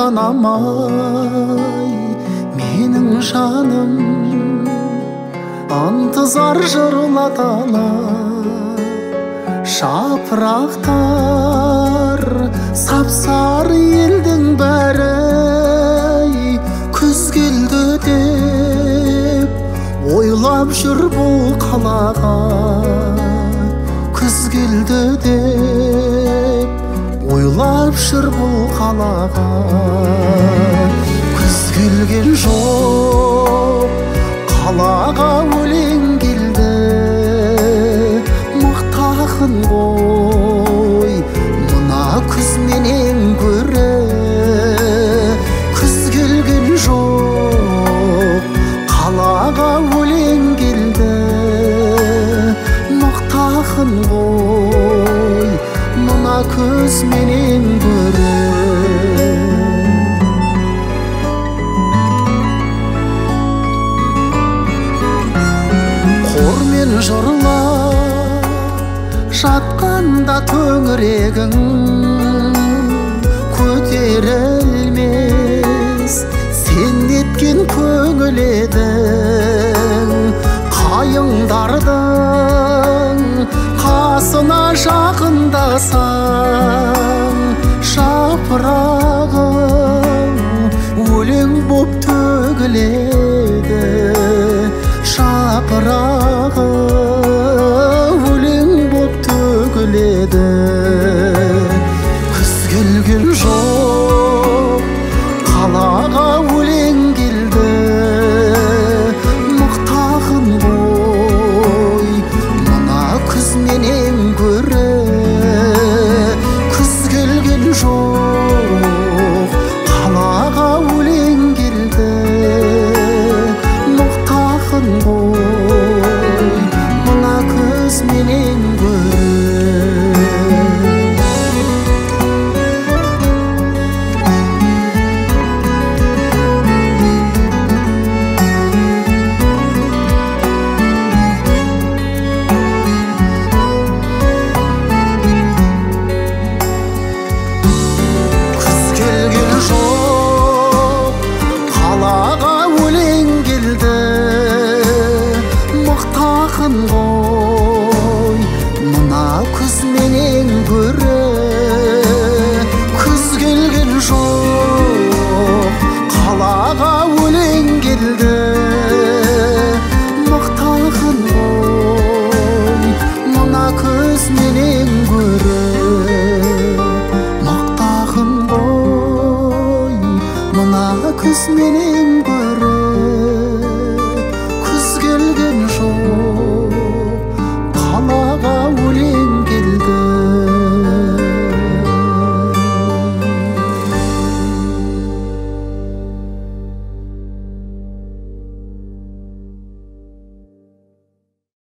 жанамай менің жаным ынтызар жырлаталар жапырақтар сап-сары елдің бәрі күз келді деп ойлап жүр бұл қалаға күз келді деп ойлап жүр бұл қалаға күз келген жоқ қалаға өлең келді мықты ақын ғой мына күз менен гөрі күз келген жоқ қалаға өлең келді мықты ақын ғой мына күз менен гөрі хормен жырлап жатқанда төңірегің көтерілмес сен неткен көңіл едің қайыңдардың қасына жақындасаң жапырағың өлең боп төгіледі жапырағы өлең боп төгіледі күз келген жоқ қалаға өлең келді мықты ақын ғой мына күз менен гөрі күз келген жоқ қалаға өлең келді мықты ақын ғой